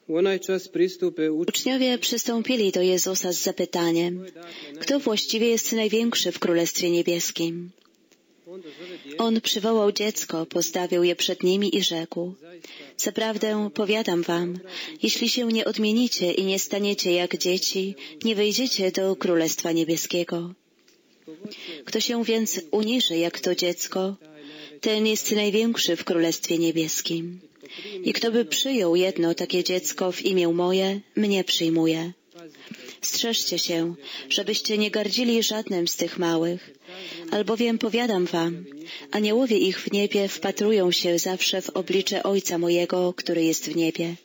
Uczniowie przystąpili do Jezusa z zapytaniem, kto właściwie jest największy w Królestwie Niebieskim? On przywołał dziecko, postawił je przed nimi i rzekł: zaprawdę powiadam wam, jeśli się nie odmienicie i nie staniecie jak dzieci, nie wejdziecie do Królestwa Niebieskiego. Kto się więc uniży jak to dziecko, ten jest największy w Królestwie Niebieskim. I kto by przyjął jedno takie dziecko w imię moje, mnie przyjmuje. Strzeżcie się, żebyście nie gardzili żadnym z tych małych, albowiem powiadam wam, aniołowie ich w niebie wpatrują się zawsze w oblicze Ojca mojego, który jest w niebie.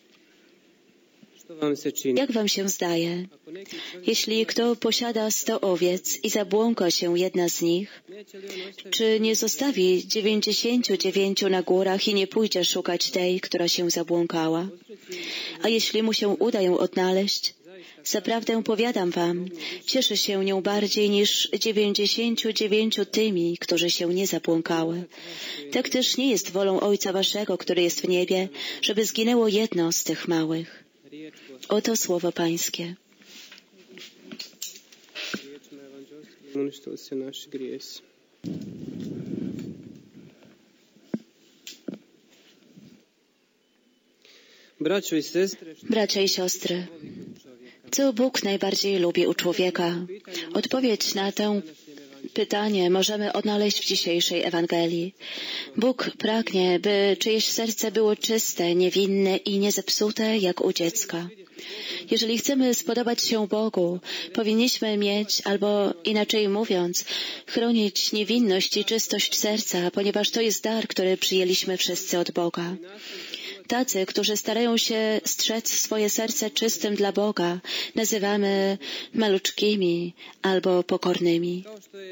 Jak wam się zdaje? Jeśli kto posiada 100 owiec i zabłąka się jedna z nich, czy nie zostawi 99 na górach i nie pójdzie szukać tej, która się zabłąkała? A jeśli mu się uda ją odnaleźć, zaprawdę powiadam wam, cieszy się nią bardziej niż 99 tymi, którzy się nie zabłąkały. Tak też nie jest wolą Ojca waszego, który jest w niebie, żeby zginęło jedno z tych małych. Oto słowo Pańskie. Bracia i siostry, co Bóg najbardziej lubi u człowieka? Odpowiedź na to pytanie możemy odnaleźć w dzisiejszej Ewangelii. Bóg pragnie, by czyjeś serce było czyste, niewinne i niezepsute jak u dziecka. Jeżeli chcemy spodobać się Bogu, powinniśmy mieć, albo inaczej mówiąc, chronić niewinność i czystość serca, ponieważ to jest dar, który przyjęliśmy wszyscy od Boga. Tacy, którzy starają się strzec swoje serce czystym dla Boga, nazywamy maluczkimi albo pokornymi.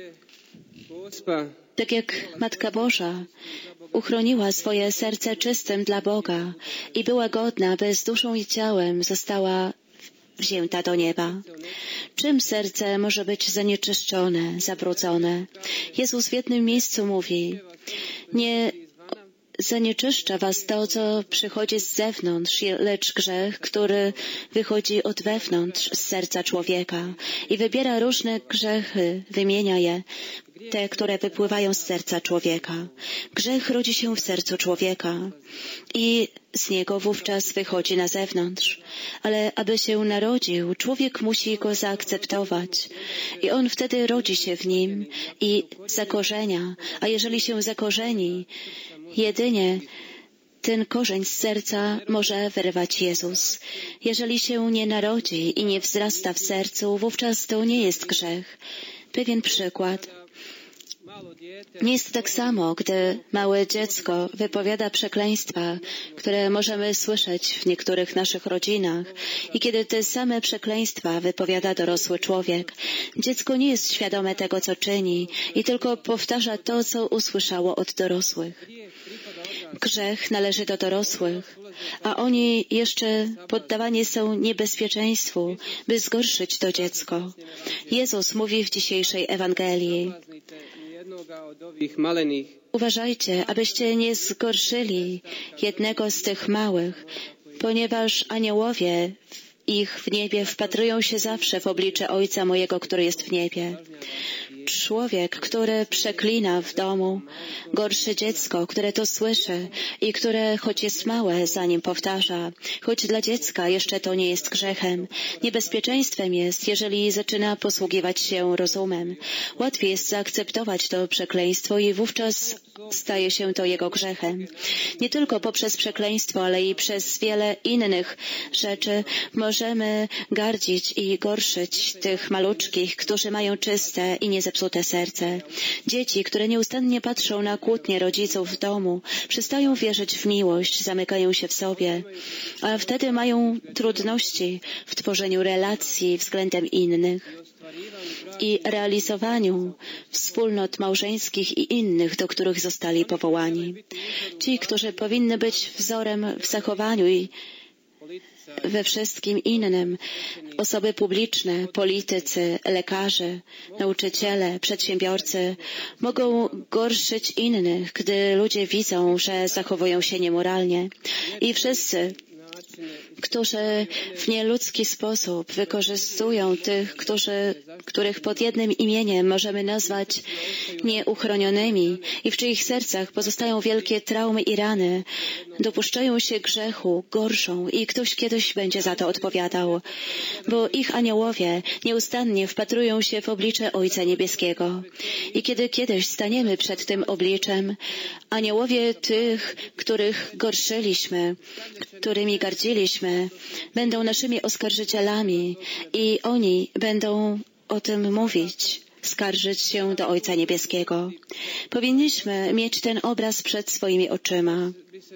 Tak jak Matka Boża uchroniła swoje serce czystym dla Boga i była godna, by z duszą i ciałem została wzięta do nieba. Czym serce może być zanieczyszczone, zabrudzone? Jezus w jednym miejscu mówi: nie zanieczyszcza was to, co przychodzi z zewnątrz, lecz grzech, który wychodzi od wewnątrz z serca człowieka i wybiera różne grzechy, wymienia je, te, które wypływają z serca człowieka. Grzech rodzi się w sercu człowieka i z niego wówczas wychodzi na zewnątrz. Ale aby się narodził, człowiek musi go zaakceptować i on wtedy rodzi się w nim i zakorzenia, a jeżeli się zakorzeni, jedynie ten korzeń z serca może wyrwać Jezus. Jeżeli się nie narodzi i nie wzrasta w sercu, wówczas to nie jest grzech. Pewien przykład. Nie jest tak samo, gdy małe dziecko wypowiada przekleństwa, które możemy słyszeć w niektórych naszych rodzinach, i kiedy te same przekleństwa wypowiada dorosły człowiek. Dziecko nie jest świadome tego, co czyni i tylko powtarza to, co usłyszało od dorosłych. Grzech należy do dorosłych, a oni jeszcze poddawani są niebezpieczeństwu, by zgorszyć to dziecko. Jezus mówi w dzisiejszej Ewangelii: uważajcie, abyście nie zgorszyli jednego z tych małych, ponieważ aniołowie ich w niebie wpatrują się zawsze w oblicze Ojca mojego, który jest w niebie. Człowiek, który przeklina w domu, gorsze dziecko, które to słyszy i które, choć jest małe, za nim powtarza, choć dla dziecka jeszcze to nie jest grzechem. Niebezpieczeństwem jest, jeżeli zaczyna posługiwać się rozumem. Łatwiej jest zaakceptować to przekleństwo i wówczas staje się to jego grzechem. Nie tylko poprzez przekleństwo, ale i przez wiele innych rzeczy możemy gardzić i gorszyć tych maluczkich, którzy mają czyste i niezepsute serce. Dzieci, które nieustannie patrzą na kłótnie rodziców w domu, przestają wierzyć w miłość, zamykają się w sobie, a wtedy mają trudności w tworzeniu relacji względem innych i realizowaniu wspólnot małżeńskich i innych, do których zostali powołani. Ci, którzy powinny być wzorem w zachowaniu i we wszystkim innym, osoby publiczne, politycy, lekarze, nauczyciele, przedsiębiorcy, mogą gorszyć innych, gdy ludzie widzą, że zachowują się niemoralnie. I wszyscy którzy w nieludzki sposób wykorzystują tych, których pod jednym imieniem możemy nazwać nieuchronionymi i w czyich sercach pozostają wielkie traumy i rany, dopuszczają się grzechu, gorszą i ktoś kiedyś będzie za to odpowiadał, bo ich aniołowie nieustannie wpatrują się w oblicze Ojca Niebieskiego. I kiedy kiedyś staniemy przed tym obliczem, aniołowie tych, których gorszyliśmy, którymi gardziliśmy, będą naszymi oskarżycielami i oni będą o tym mówić, skarżyć się do Ojca Niebieskiego. Powinniśmy mieć ten obraz przed swoimi oczyma,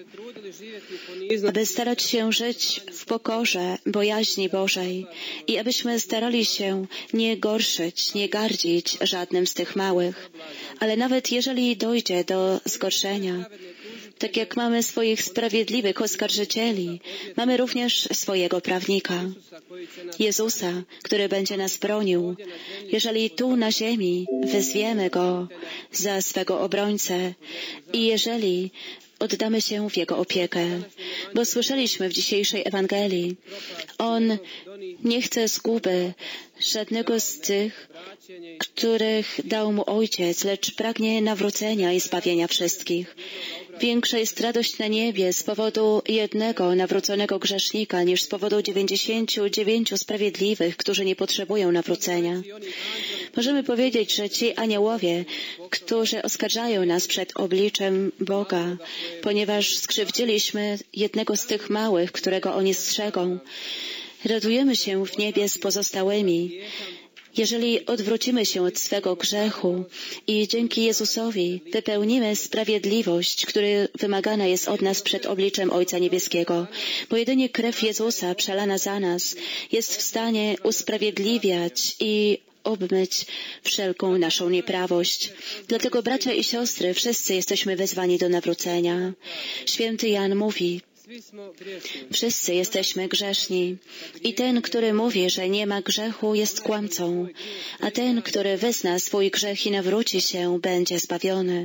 aby starać się żyć w pokorze, bojaźni Bożej i abyśmy starali się nie gorszyć, nie gardzić żadnym z tych małych. Ale nawet jeżeli dojdzie do zgorszenia, tak jak mamy swoich sprawiedliwych oskarżycieli, mamy również swojego prawnika, Jezusa, który będzie nas bronił. Jeżeli tu na ziemi wezwiemy Go za swego obrońcę i jeżeli oddamy się w Jego opiekę, bo słyszeliśmy w dzisiejszej Ewangelii, On nie chce zguby żadnego z tych, których dał Mu Ojciec, lecz pragnie nawrócenia i zbawienia wszystkich. Większa jest radość na niebie z powodu jednego nawróconego grzesznika niż z powodu 99 sprawiedliwych, którzy nie potrzebują nawrócenia. Możemy powiedzieć, że ci aniołowie, którzy oskarżają nas przed obliczem Boga, ponieważ skrzywdziliśmy jednego z tych małych, którego oni strzegą, radujemy się w niebie z pozostałymi. Jeżeli odwrócimy się od swego grzechu i dzięki Jezusowi wypełnimy sprawiedliwość, która wymagana jest od nas przed obliczem Ojca Niebieskiego, bo jedynie krew Jezusa przelana za nas jest w stanie usprawiedliwiać i obmyć wszelką naszą nieprawość. Dlatego, bracia i siostry, wszyscy jesteśmy wezwani do nawrócenia. Święty Jan mówi, wszyscy jesteśmy grzeszni i ten, który mówi, że nie ma grzechu, jest kłamcą, a ten, który wyzna swój grzech i nawróci się, będzie zbawiony.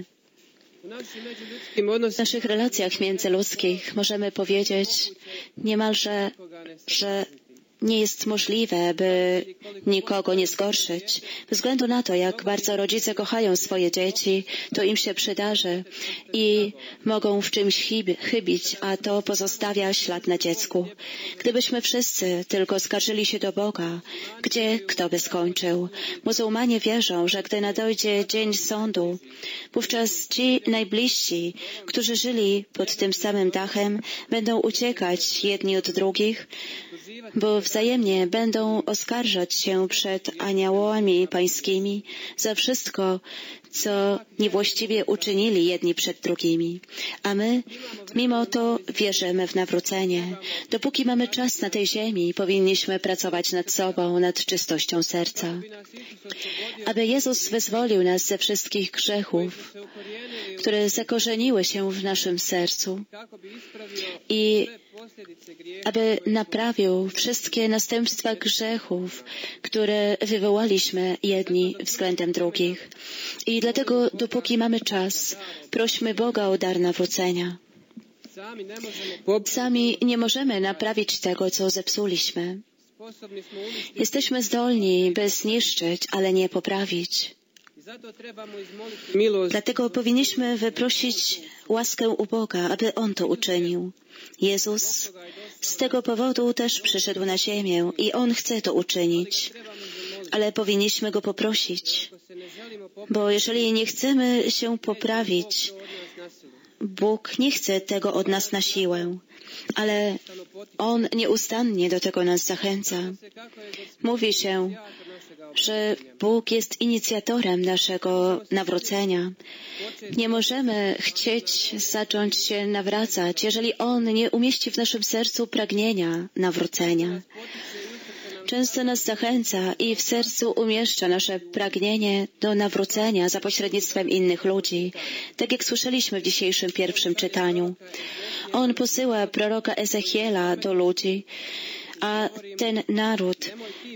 W naszych relacjach międzyludzkich możemy powiedzieć niemalże, że nie jest możliwe, by nikogo nie zgorszyć. Bez względu na to, jak bardzo rodzice kochają swoje dzieci, to im się przydarzy i mogą w czymś chybić, a to pozostawia ślad na dziecku. Gdybyśmy wszyscy tylko skarżyli się do Boga, gdzie kto by skończył? Muzułmanie wierzą, że gdy nadejdzie dzień sądu, wówczas ci najbliżsi, którzy żyli pod tym samym dachem, będą uciekać jedni od drugich, bo wzajemnie będą oskarżać się przed aniołami pańskimi za wszystko, co niewłaściwie uczynili jedni przed drugimi. A my, mimo to, wierzymy w nawrócenie. Dopóki mamy czas na tej ziemi, powinniśmy pracować nad sobą, nad czystością serca. Aby Jezus wyzwolił nas ze wszystkich grzechów, które zakorzeniły się w naszym sercu i aby naprawił wszystkie następstwa grzechów, które wywołaliśmy jedni względem drugich. I dlatego, dopóki mamy czas, prośmy Boga o dar nawrócenia. Sami nie możemy naprawić tego, co zepsuliśmy. Jesteśmy zdolni, by zniszczyć, ale nie poprawić. Dlatego powinniśmy wyprosić łaskę u Boga, aby On to uczynił. Jezus z tego powodu też przyszedł na ziemię i On chce to uczynić. Ale powinniśmy Go poprosić, bo jeżeli nie chcemy się poprawić, Bóg nie chce tego od nas na siłę, ale On nieustannie do tego nas zachęca. Mówi się, że Bóg jest inicjatorem naszego nawrócenia. Nie możemy chcieć zacząć się nawracać, jeżeli On nie umieści w naszym sercu pragnienia nawrócenia. Często nas zachęca i w sercu umieszcza nasze pragnienie do nawrócenia za pośrednictwem innych ludzi, tak jak słyszeliśmy w dzisiejszym pierwszym czytaniu. On posyła proroka Ezechiela do ludzi, a ten naród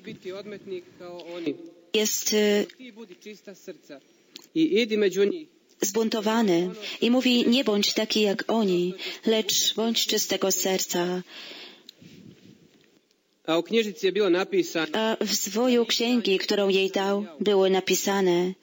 jest zbuntowany i mówi, nie bądź taki jak oni, lecz bądź czystego serca, A w zwoju księgi, którą jej dał, było napisane: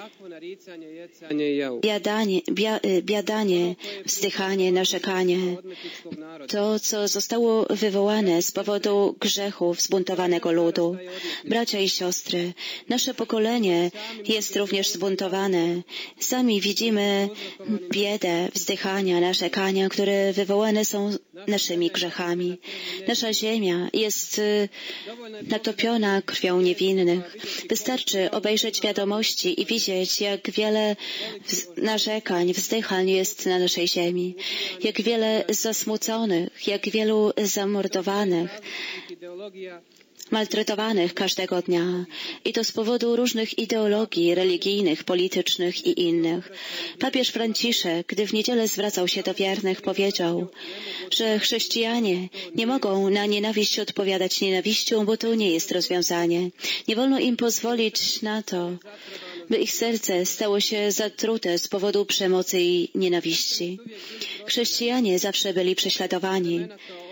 biadanie, wzdychanie, narzekanie. To, co zostało wywołane z powodu grzechów zbuntowanego ludu. Bracia i siostry, nasze pokolenie jest również zbuntowane. Sami widzimy biedę, wzdychania, narzekania, które wywołane są naszymi grzechami. Nasza ziemia jest natopiona krwią niewinnych. Wystarczy obejrzeć wiadomości i widzieć, jak wiele narzekań, wzdychań jest na naszej ziemi, jak wiele zasmuconych, jak wielu zamordowanych, maltretowanych każdego dnia. I to z powodu różnych ideologii religijnych, politycznych i innych. Papież Franciszek, gdy w niedzielę zwracał się do wiernych, powiedział, że chrześcijanie nie mogą na nienawiść odpowiadać nienawiścią, bo to nie jest rozwiązanie. Nie wolno im pozwolić na to, by ich serce stało się zatrute z powodu przemocy i nienawiści. Chrześcijanie zawsze byli prześladowani.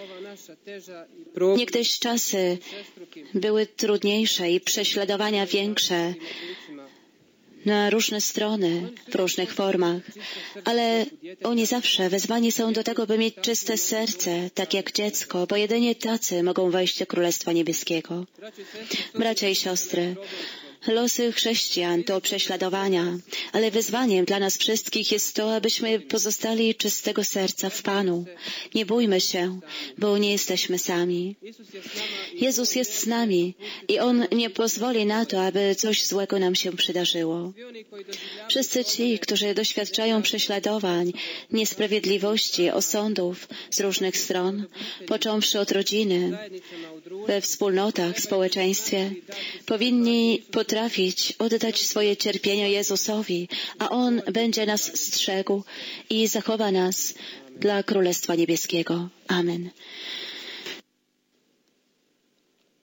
Niegdyś czasy były trudniejsze i prześladowania większe na różne strony, w różnych formach, ale oni zawsze wezwani są do tego, by mieć czyste serce, tak jak dziecko, bo jedynie tacy mogą wejść do Królestwa Niebieskiego. Bracia i siostry, losy chrześcijan to prześladowania, ale wyzwaniem dla nas wszystkich jest to, abyśmy pozostali czystego serca w Panu. Nie bójmy się, bo nie jesteśmy sami. Jezus jest z nami i On nie pozwoli na to, aby coś złego nam się przydarzyło. Wszyscy ci, którzy doświadczają prześladowań, niesprawiedliwości, osądów z różnych stron, począwszy od rodziny, we wspólnotach, społeczeństwie, powinni potrafić oddać swoje cierpienia Jezusowi, a On będzie nas strzegł i zachowa nas dla Królestwa Niebieskiego. Amen.